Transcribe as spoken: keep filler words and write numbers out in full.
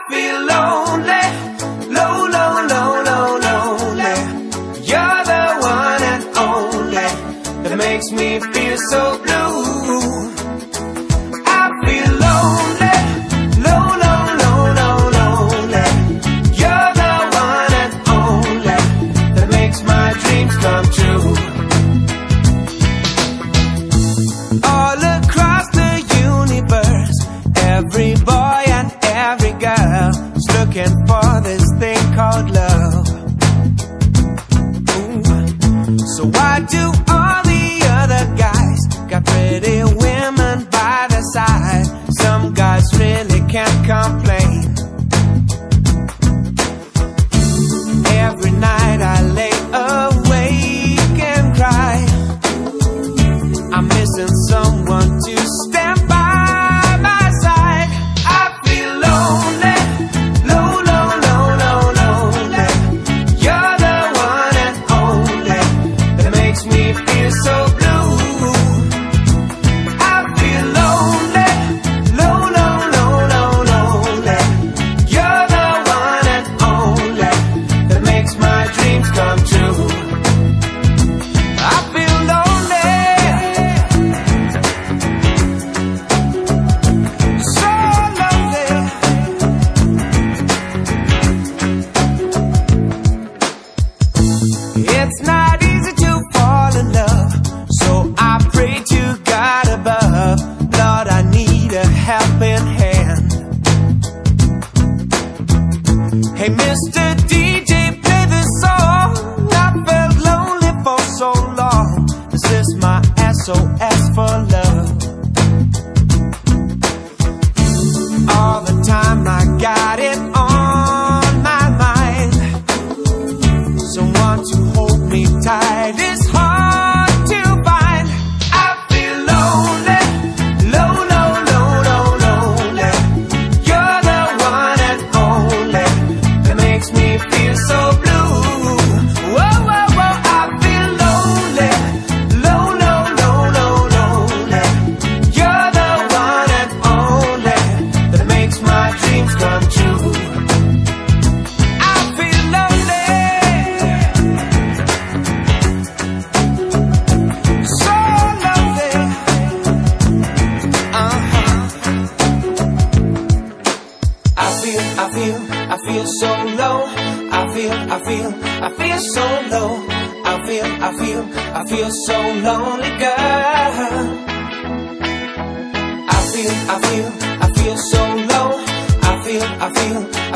feel lonely, low, low, low, low, lonely. You're the one and only that makes me feel so blue. I feel lonely, low, low, low, low, lonely. You're the one and only that makes my dreams come true. All across the universe, every boy and every girl is looking for this thing called love. Ooh. So why do all the other guys got pretty women by their side? Some guys really can't complain. Every night I lay awake and cry. I'm missing someone to stand by my side. I feel lonely, low, low, low, low, lonely. You're the one and only that makes me feel so blue. I feel lonely, low, low, low, low, lonely. You're the one and only that makes my dreams come true. I feel lonely, so lonely. It's not easy to fall in love, so I pray to God above. Lord, I need a helping hand. Hey, Mister D J, play this song. I felt lonely for so long. Is this my S O S for love? All the time I got it on my mind. Someone to hold me tight is hard to find. I feel lonely, low, low, low, low, lonely. You're the one and only that makes me feel so blue. Whoa, whoa, whoa, I feel lonely, low, low, low, low, lonely. You're the one and only that makes my dreams come true. I feel lonely, so lonely. Uh-huh. I feel, I feel, I feel so low. I feel, I feel, I feel so low. I feel, I feel, I feel so lonely, girl. I feel, I feel, I feel so low. I feel, I feel,